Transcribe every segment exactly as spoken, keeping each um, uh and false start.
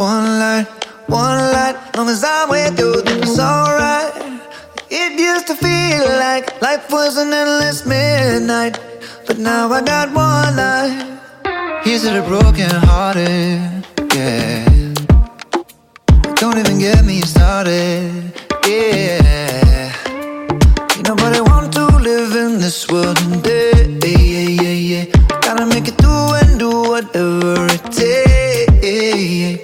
one light, one light. Long as I'm with you, then it's alright. It used to feel like life was an endless midnight, but now I got one light. Here's to the broken hearted, yeah. Don't even get me started, yeah. Ain't nobody want to live in this world today, yeah, yeah, yeah. Gotta make it through and do whatever it takes.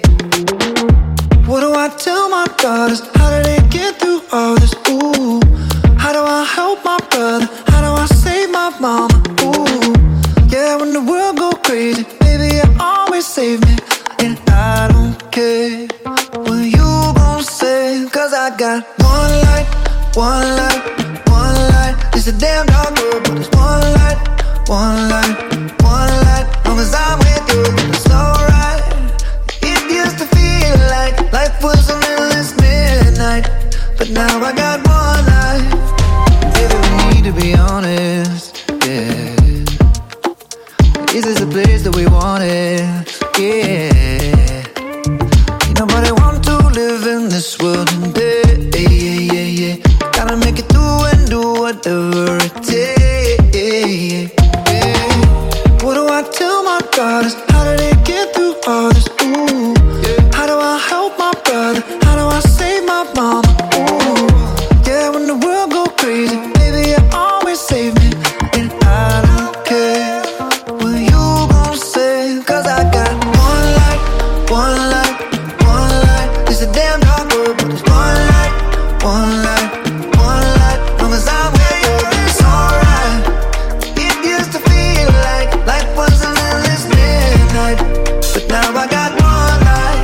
What do I tell my daughters? How do they get through all this? Ooh, how do I help my brother? How do I save my mama? Ooh, yeah, when the world go crazy, baby, you always save me. And I don't care what you gon' say, cause I got one light, one light, one light. It's a damn dark world, but it's one light, one light, one light. Long as I'm with you, it's alright. It used to feel like life was an endless midnight, but now I got one life. Baby, we need to be honest, yeah. Is this the place that we wanted? Yeah. Ain't nobody want to live in this world today, yeah, yeah, yeah. Gotta make it through and do whatever it takes, yeah. What do I tell my daughters? How do they get through all this? Ooh, how do I help my brother? How do I save my mama? Ooh, yeah, when the world go crazy, baby, you always save me. And I don't care what you gon' say, cause I got one light, one light, one light. It's a damn dark world, but it's one light, one light, one light. Long as I'm with you, it's alright. It used to feel like life was an endless midnight, but now I got one light.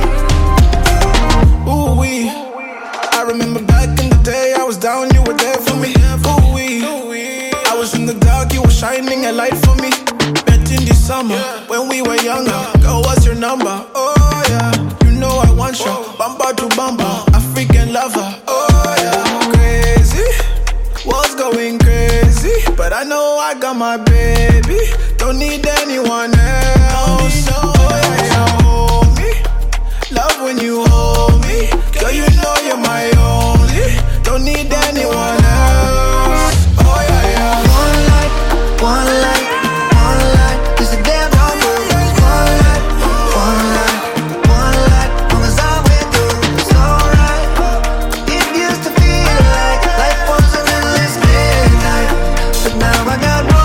Ooh wee, I remember back in the day, I was down, you were there for me. Ooh wee, I was in the dark, you were shining a light for me. Met in the summer, when we were younger. Girl, what's your number? Oh yeah, you know I want you. Bumper to bumper, African lover. Oh yeah, crazy, what's going crazy? But I know I got my baby, don't need anyone else. Oh yeah, yeah, hold me, love when you hold me. Girl, you know you're my only, don't need anyone else. Oh yeah, yeah. One light, one light, one light. It's a damn dark world, but it's one light, one light, one light. Long as I'm with you, it's alright. It used to feel like life was an endless midnight, but now I got one.